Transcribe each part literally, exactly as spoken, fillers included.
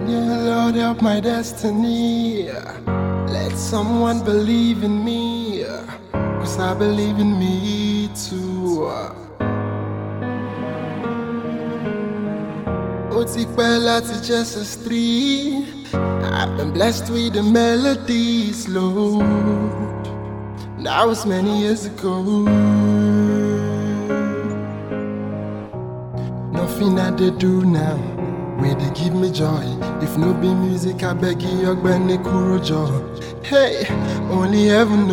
Yeah, Lord, help my destiny. Let someone believe in me, cause I believe in me too. Ó ti pẹ́ láti Genesis three. I've been blessed with the melodies, Lord. That was many years ago. Nothing I they do now, where they give me joy. If no be music, I beg you, Ogbeni Kurojo. Hey, only heaven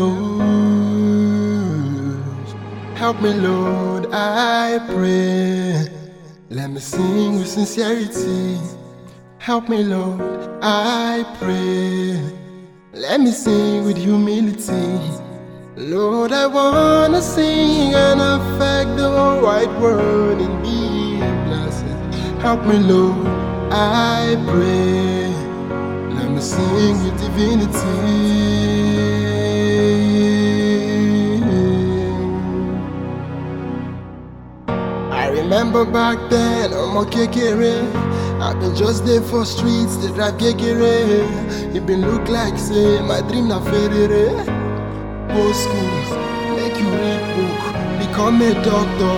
knows. Help me, Lord, I pray. Let me sing with sincerity. Help me, Lord, I pray. Let me sing with humility. Lord, I wanna sing and affect the whole wide world and be a blessing. Help me, Lord, I pray. Let me sing with divinity. I remember back then, Omo Kekere, I've been just there for streets, they drive Kekere. It been look like, say, my dream na ferere. Go schools, make you read book, become a doctor.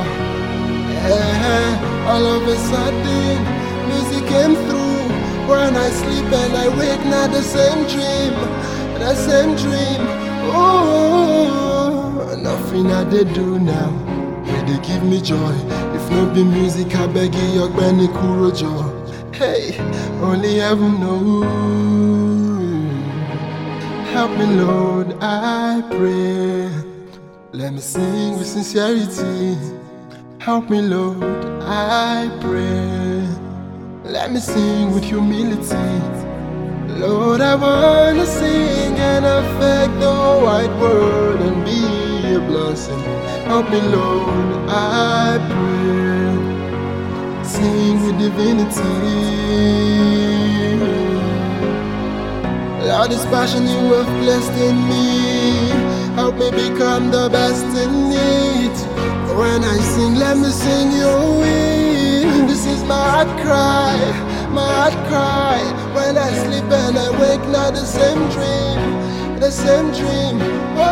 Yeah, all of a sudden, music came through. When I sleep and I wake, not the same dream, the same dream. Oh, nothing I they do now, where they give me joy. If no be music, I beg you, Ogbeni Kurojo. Hey, only heaven knows. Help me, Lord, I pray. Let me sing with sincerity. Help me, Lord, I pray. Let me sing with humility. Lord, I wanna sing and affect the whole wide world and be a blessing. Help me, Lord, I pray. Sing with divinity. Lord, this passion you have blessed in me, help me become the best in it. When I sing, let me sing your way. This is my heart cry, my heart cry. When I sleep and I wake, not the same dream, the same dream. Oh,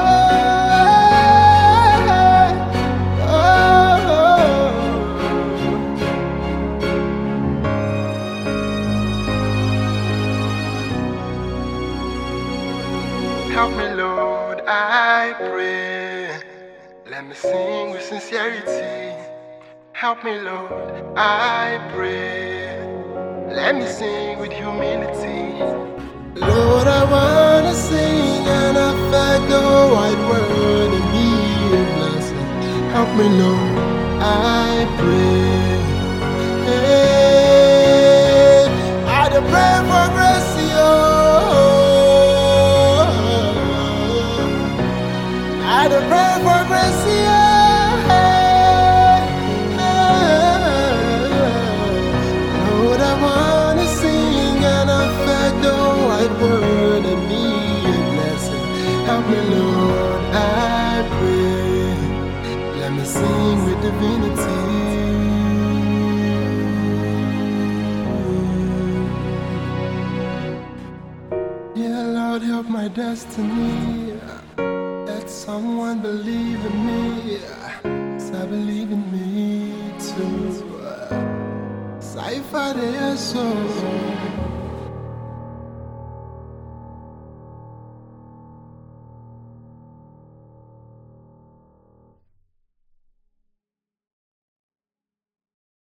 oh, oh. Help me, Lord, I pray. Let me sing with sincerity. Help me, Lord, I pray. Let me sing with humility. Lord, I wanna sing and affect the whole wide world and be a blessing. Help me, Lord, I pray. Hey, I dey pray for grace, I dey pray for grace, Lord, I wanna sing and affect the wide world and be a blessing. Help me, Lord, I pray. Let me sing with divinity. Yeah, Lord, help my destiny. Let someone believe in me, cause I believe in me too. Cypher, they are so